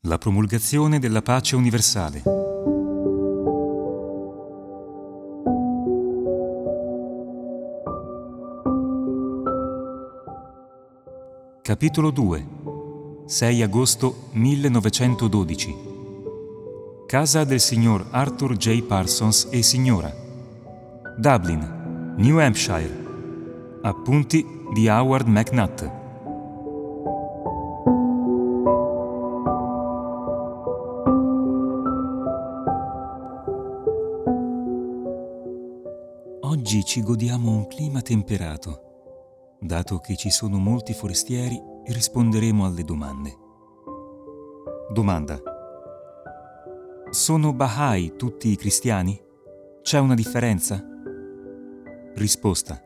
La promulgazione della pace universale. Capitolo 2. 6 agosto 1912. Casa del signor Arthur J. Parsons e signora. Dublin, New Hampshire. Appunti di Howard MacNutt. Oggi ci godiamo un clima temperato. Dato che ci sono molti forestieri, risponderemo alle domande. Domanda: sono Bahá'í tutti i cristiani? C'è una differenza? Risposta: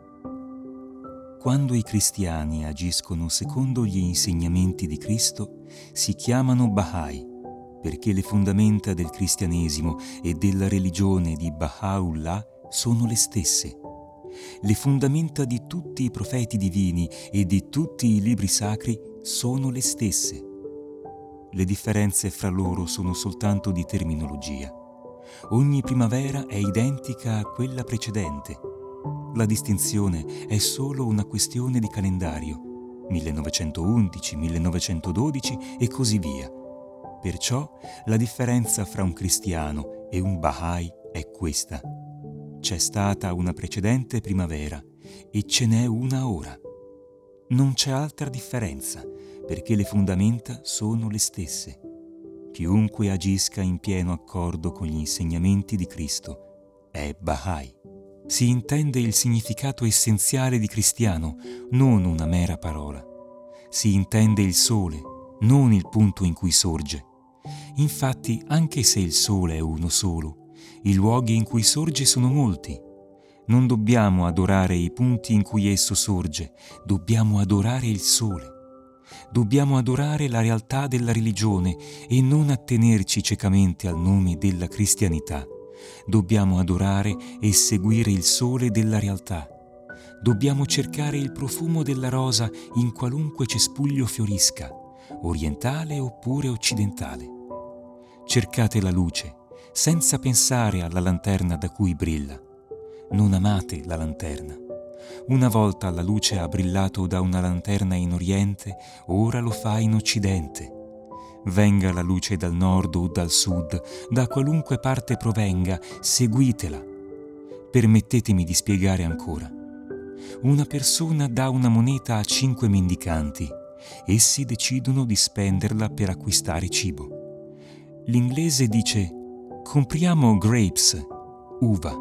quando i cristiani agiscono secondo gli insegnamenti di Cristo, si chiamano Bahá'í, perché le fondamenta del cristianesimo e della religione di Baha'u'llah sono le stesse. Le fondamenta di tutti i profeti divini e di tutti i libri sacri sono le stesse. Le differenze fra loro sono soltanto di terminologia. Ogni primavera è identica a quella precedente. La distinzione è solo una questione di calendario, 1911, 1912 e così via. Perciò la differenza fra un cristiano e un Bahá'í è questa. C'è stata una precedente primavera e ce n'è una ora. Non c'è altra differenza, perché le fondamenta sono le stesse. Chiunque agisca in pieno accordo con gli insegnamenti di Cristo è Bahá'í. Si intende il significato essenziale di cristiano, non una mera parola. Si intende il sole, non il punto in cui sorge. Infatti, anche se il sole è uno solo, i luoghi in cui sorge sono molti. Non dobbiamo adorare i punti in cui esso sorge, dobbiamo adorare il sole. Dobbiamo adorare la realtà della religione e non attenerci ciecamente al nome della cristianità. Dobbiamo adorare e seguire il sole della realtà. Dobbiamo cercare il profumo della rosa in qualunque cespuglio fiorisca, orientale oppure occidentale. Cercate la luce, senza pensare alla lanterna da cui brilla. Non amate la lanterna. Una volta la luce ha brillato da una lanterna in Oriente, ora lo fa in Occidente. Venga la luce dal nord o dal sud, da qualunque parte provenga, seguitela. Permettetemi di spiegare ancora. Una persona dà una moneta a 5 mendicanti. Essi decidono di spenderla per acquistare cibo. L'inglese dice: compriamo grapes, uva.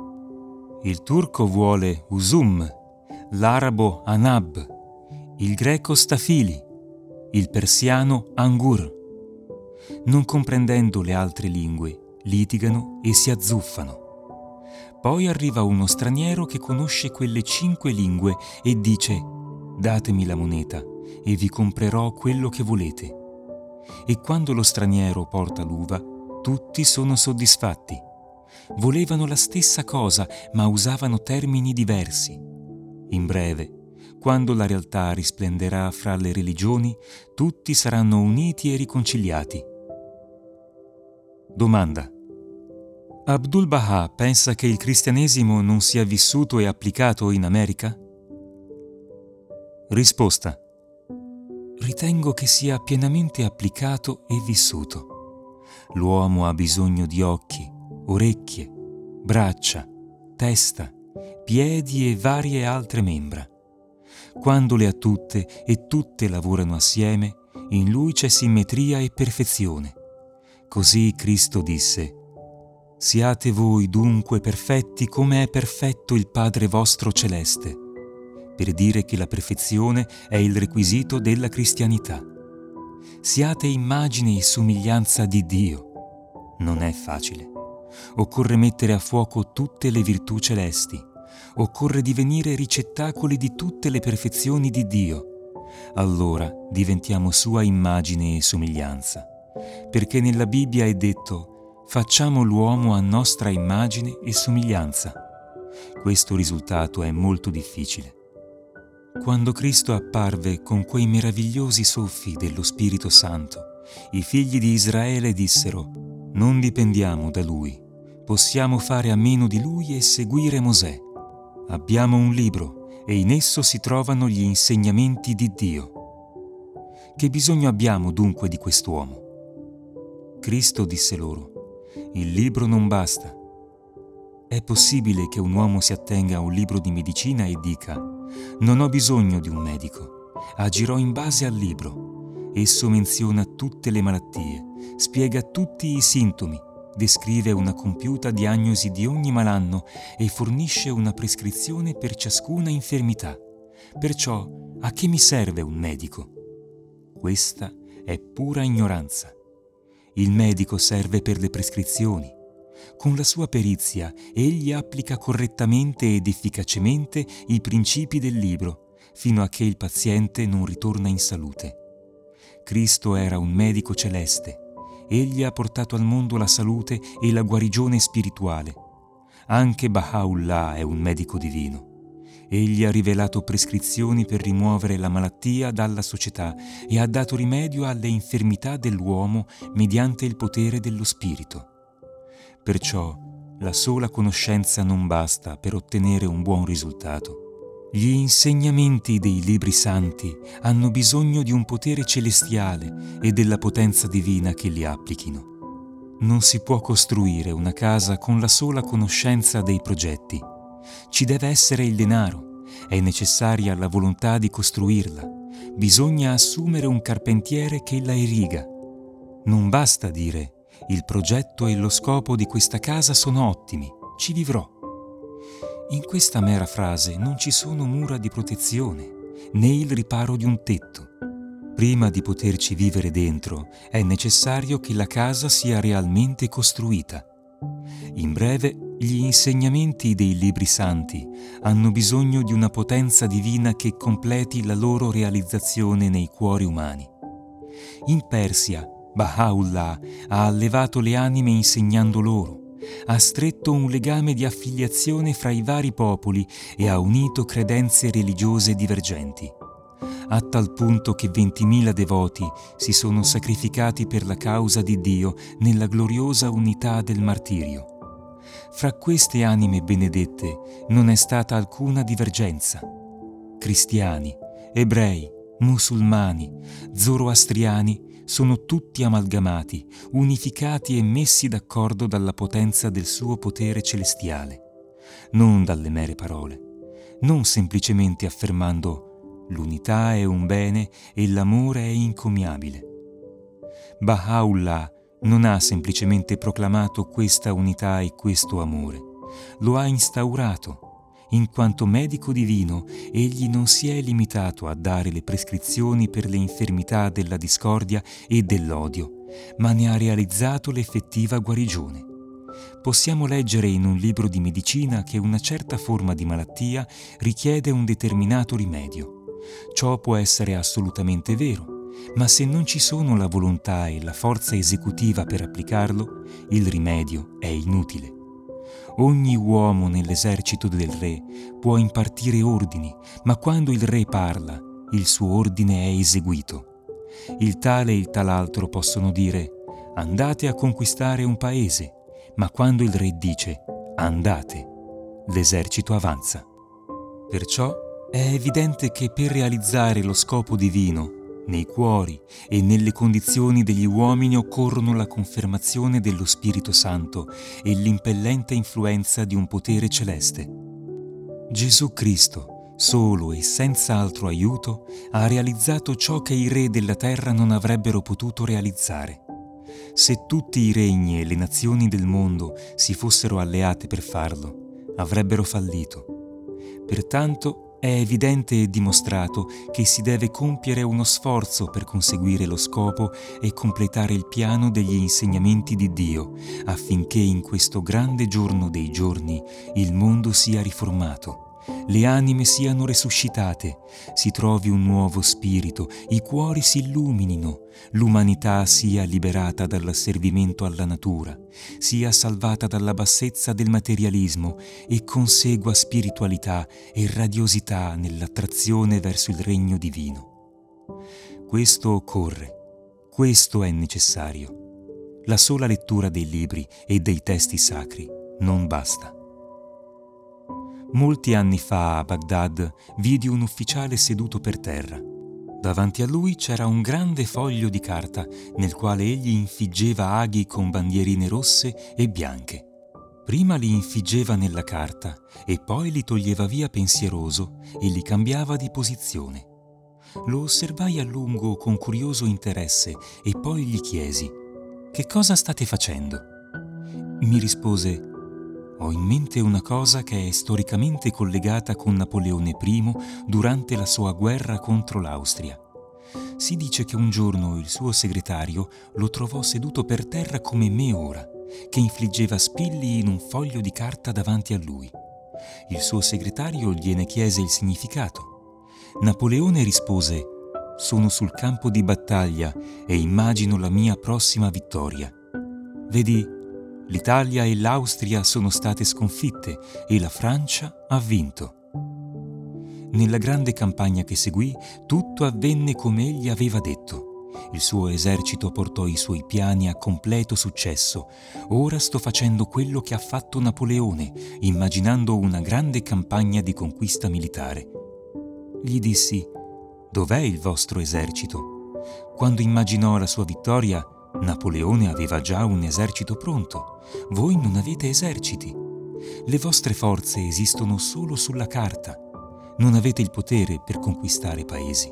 Il turco vuole usum, l'arabo anab, il greco stafili, il persiano angur. Non comprendendo le altre lingue, litigano e si azzuffano. Poi arriva uno straniero che conosce quelle 5 lingue e dice: datemi la moneta e vi comprerò quello che volete. E quando lo straniero porta l'uva, tutti sono soddisfatti. Volevano la stessa cosa, ma usavano termini diversi. In breve, quando la realtà risplenderà fra le religioni, tutti saranno uniti e riconciliati. Domanda: Abdu'l-Bahā pensa che il cristianesimo non sia vissuto e applicato in America? Risposta: ritengo che sia pienamente applicato e vissuto. L'uomo ha bisogno di occhi, orecchie, braccia, testa, piedi e varie altre membra. Quando le ha tutte e tutte lavorano assieme, in lui c'è simmetria e perfezione. Così Cristo disse: siate voi dunque perfetti come è perfetto il Padre vostro celeste, per dire che la perfezione è il requisito della cristianità. Siate immagine e somiglianza di Dio. Non è facile. Occorre mettere a fuoco tutte le virtù celesti. Occorre divenire ricettacoli di tutte le perfezioni di Dio. Allora diventiamo sua immagine e somiglianza. Perché nella Bibbia è detto: facciamo l'uomo a nostra immagine e somiglianza. Questo risultato è molto difficile. Quando Cristo apparve con quei meravigliosi soffi dello Spirito Santo, I figli di Israele dissero: «Non dipendiamo da lui, possiamo fare a meno di lui e seguire Mosè. Abbiamo un libro e in esso si trovano gli insegnamenti di Dio. Che bisogno abbiamo dunque di quest'uomo?» Cristo disse loro: «Il libro non basta». È possibile che un uomo si attenga a un libro di medicina e dica: «Non ho bisogno di un medico, agirò in base al libro». Esso menziona tutte le malattie, spiega tutti i sintomi, descrive una compiuta diagnosi di ogni malanno e fornisce una prescrizione per ciascuna infermità. Perciò, a che mi serve un medico? Questa è pura ignoranza. Il medico serve per le prescrizioni. Con la sua perizia egli applica correttamente ed efficacemente i principi del libro, fino a che il paziente non ritorna in salute. Cristo era un medico celeste. Egli ha portato al mondo la salute e la guarigione spirituale. Anche Baha'u'llah è un medico divino. Egli ha rivelato prescrizioni per rimuovere la malattia dalla società e ha dato rimedio alle infermità dell'uomo mediante il potere dello spirito. Perciò la sola conoscenza non basta per ottenere un buon risultato. Gli insegnamenti dei libri santi hanno bisogno di un potere celestiale e della potenza divina che li applichino. Non si può costruire una casa con la sola conoscenza dei progetti. Ci deve essere il denaro, è necessaria la volontà di costruirla, bisogna assumere un carpentiere che la irriga. Non basta dire: «Il progetto e lo scopo di questa casa sono ottimi, ci vivrò». In questa mera frase non ci sono mura di protezione, né il riparo di un tetto. Prima di poterci vivere dentro, è necessario che la casa sia realmente costruita. In breve, gli insegnamenti dei libri santi hanno bisogno di una potenza divina che completi la loro realizzazione nei cuori umani. In Persia, Baha'u'llah ha allevato le anime insegnando loro, ha stretto un legame di affiliazione fra i vari popoli e ha unito credenze religiose divergenti, a tal punto che 20.000 devoti si sono sacrificati per la causa di Dio nella gloriosa unità del martirio. Fra queste anime benedette non è stata alcuna divergenza. Cristiani, ebrei, musulmani, zoroastriani sono tutti amalgamati, unificati e messi d'accordo dalla potenza del suo potere celestiale, non dalle mere parole, non semplicemente affermando «l'unità è un bene e l'amore è incommiabile». Baha'u'llah non ha semplicemente proclamato questa unità e questo amore, lo ha instaurato. In quanto medico divino, egli non si è limitato a dare le prescrizioni per le infermità della discordia e dell'odio, ma ne ha realizzato l'effettiva guarigione. Possiamo leggere in un libro di medicina che una certa forma di malattia richiede un determinato rimedio. Ciò può essere assolutamente vero, ma se non ci sono la volontà e la forza esecutiva per applicarlo, il rimedio è inutile. Ogni uomo nell'esercito del re può impartire ordini, ma quando il re parla, il suo ordine è eseguito. Il tale e il talaltro possono dire: «Andate a conquistare un paese», ma quando il re dice «andate», l'esercito avanza. Perciò è evidente che per realizzare lo scopo divino, nei cuori e nelle condizioni degli uomini occorrono la confermazione dello Spirito Santo e l'impellente influenza di un potere celeste. Gesù Cristo, solo e senza altro aiuto, ha realizzato ciò che i re della terra non avrebbero potuto realizzare. Se tutti i regni e le nazioni del mondo si fossero alleate per farlo, avrebbero fallito. Pertanto, è evidente e dimostrato che si deve compiere uno sforzo per conseguire lo scopo e completare il piano degli insegnamenti di Dio, affinché in questo grande giorno dei giorni il mondo sia riformato, le anime siano resuscitate, si trovi un nuovo spirito, i cuori si illuminino, l'umanità sia liberata dall'asservimento alla natura, sia salvata dalla bassezza del materialismo e consegua spiritualità e radiosità nell'attrazione verso il regno divino. Questo occorre. Questo è necessario. La sola lettura dei libri e dei testi sacri non basta. Molti anni fa a Baghdad vidi un ufficiale seduto per terra. Davanti a lui c'era un grande foglio di carta nel quale egli infiggeva aghi con bandierine rosse e bianche. Prima li infiggeva nella carta e poi li toglieva via pensieroso e li cambiava di posizione. Lo osservai a lungo con curioso interesse e poi gli chiesi: «Che cosa state facendo?» Mi rispose: «Ho in mente una cosa che è storicamente collegata con Napoleone I durante la sua guerra contro l'Austria. Si dice che un giorno il suo segretario lo trovò seduto per terra come me ora, che infliggeva spilli in un foglio di carta davanti a lui. Il suo segretario gliene chiese il significato. Napoleone rispose: «Sono sul campo di battaglia e immagino la mia prossima vittoria. Vedi, l'Italia e l'Austria sono state sconfitte e la Francia ha vinto». Nella grande campagna che seguì, tutto avvenne come egli aveva detto. Il suo esercito portò i suoi piani a completo successo. Ora sto facendo quello che ha fatto Napoleone, immaginando una grande campagna di conquista militare. Gli dissi: «Dov'è il vostro esercito?» Quando immaginò la sua vittoria, Napoleone aveva già un esercito pronto. Voi non avete eserciti. Le vostre forze esistono solo sulla carta. Non avete il potere per conquistare paesi.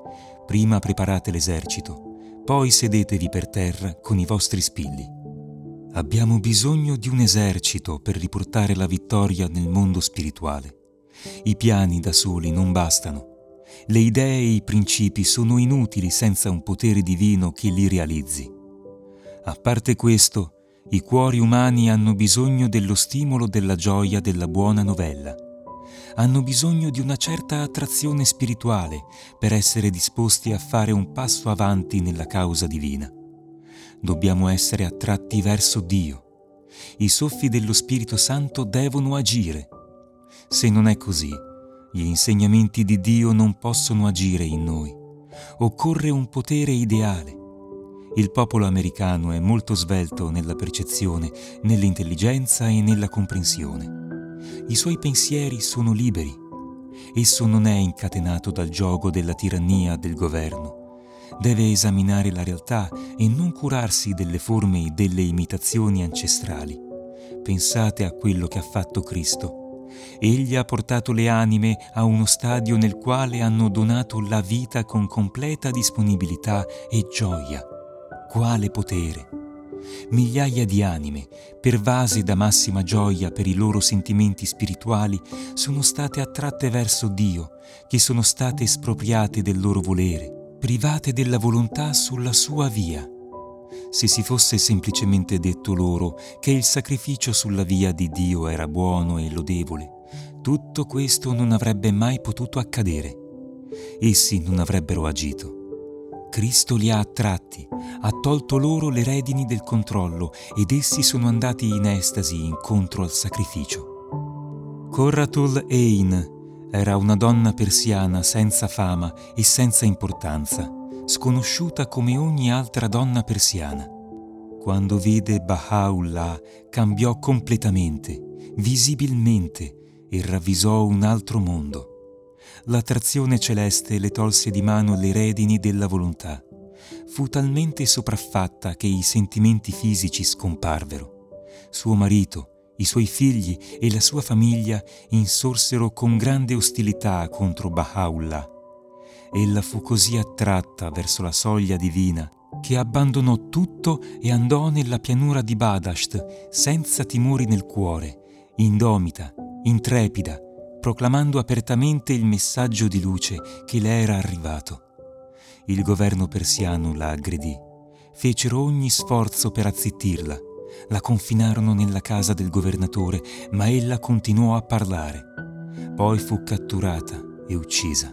Prima preparate l'esercito, poi sedetevi per terra con i vostri spilli. Abbiamo bisogno di un esercito per riportare la vittoria nel mondo spirituale. I piani da soli non bastano. Le idee e i principi sono inutili senza un potere divino che li realizzi. A parte questo, i cuori umani hanno bisogno dello stimolo della gioia della buona novella. Hanno bisogno di una certa attrazione spirituale per essere disposti a fare un passo avanti nella causa divina. Dobbiamo essere attratti verso Dio. I soffi dello Spirito Santo devono agire. Se non è così, gli insegnamenti di Dio non possono agire in noi. Occorre un potere ideale. Il popolo americano è molto svelto nella percezione, nell'intelligenza e nella comprensione. I suoi pensieri sono liberi. Esso non è incatenato dal giogo della tirannia del governo. Deve esaminare la realtà e non curarsi delle forme e delle imitazioni ancestrali. Pensate a quello che ha fatto Cristo. Egli ha portato le anime a uno stadio nel quale hanno donato la vita con completa disponibilità e gioia. Quale potere! Migliaia di anime, pervase da massima gioia per i loro sentimenti spirituali, sono state attratte verso Dio, che sono state espropriate del loro volere, private della volontà sulla sua via. Se si fosse semplicemente detto loro che il sacrificio sulla via di Dio era buono e lodevole, tutto questo non avrebbe mai potuto accadere. Essi non avrebbero agito. Cristo li ha attratti, ha tolto loro le redini del controllo ed essi sono andati in estasi incontro al sacrificio. Qurratul Ain era una donna persiana senza fama e senza importanza, sconosciuta come ogni altra donna persiana. Quando vide Baha'u'llah cambiò completamente, visibilmente, e ravvisò un altro mondo. L'attrazione celeste le tolse di mano le redini della volontà. Fu talmente sopraffatta che i sentimenti fisici scomparvero. Suo marito, i suoi figli e la sua famiglia insorsero con grande ostilità contro Baha'u'llah. Ella fu così attratta verso la soglia divina che abbandonò tutto e andò nella pianura di Badasht senza timori nel cuore, indomita, intrepida, proclamando apertamente il messaggio di luce che le era arrivato. Il governo persiano la aggredì. Fecero ogni sforzo per azzittirla. La confinarono nella casa del governatore, ma ella continuò a parlare. Poi fu catturata e uccisa.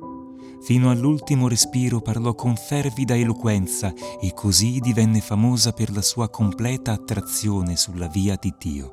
Fino all'ultimo respiro parlò con fervida eloquenza e così divenne famosa per la sua completa attrazione sulla via di Dio.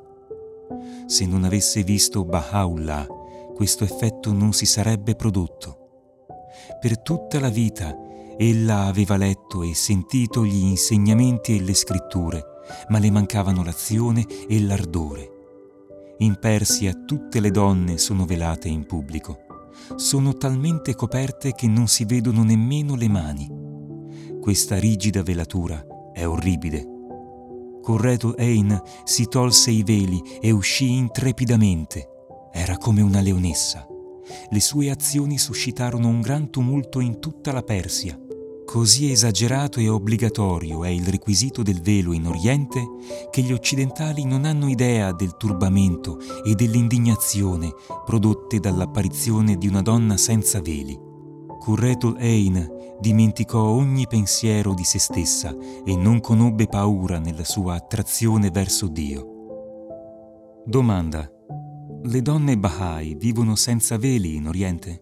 Se non avesse visto Baha'u'llah, questo effetto non si sarebbe prodotto. Per tutta la vita Ella aveva letto e sentito gli insegnamenti e le scritture, ma le mancavano l'azione e l'ardore. In Persia tutte le donne sono velate in pubblico. Sono talmente coperte che non si vedono nemmeno le mani. Questa rigida velatura è orribile. Qurratu Ain si tolse i veli e uscì intrepidamente. Era come una leonessa. Le sue azioni suscitarono un gran tumulto in tutta la Persia. Così esagerato e obbligatorio è il requisito del velo in Oriente che gli occidentali non hanno idea del turbamento e dell'indignazione prodotte dall'apparizione di una donna senza veli. Qurratu Ain dimenticò ogni pensiero di se stessa e non conobbe paura nella sua attrazione verso Dio. Domanda: le donne Bahá'í vivono senza veli in Oriente?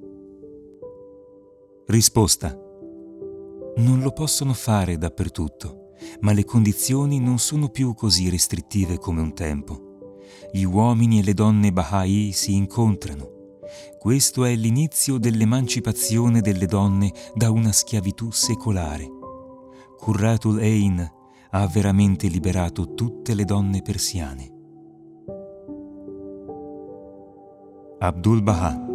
Risposta: non lo possono fare dappertutto, ma le condizioni non sono più così restrittive come un tempo. Gli uomini e le donne Bahá'í si incontrano. Questo è l'inizio dell'emancipazione delle donne da una schiavitù secolare. Qurratu Ain ha veramente liberato tutte le donne persiane. Abdul Bahá.